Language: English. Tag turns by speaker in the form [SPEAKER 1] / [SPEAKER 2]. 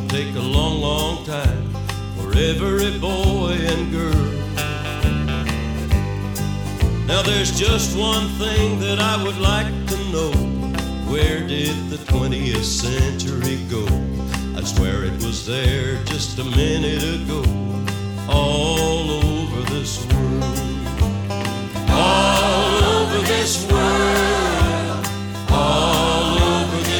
[SPEAKER 1] take a long, long time for every boy and girl. Now there's just one thing that I would like to know. Where did the 20th century go? I swear it was there just a minute ago. All over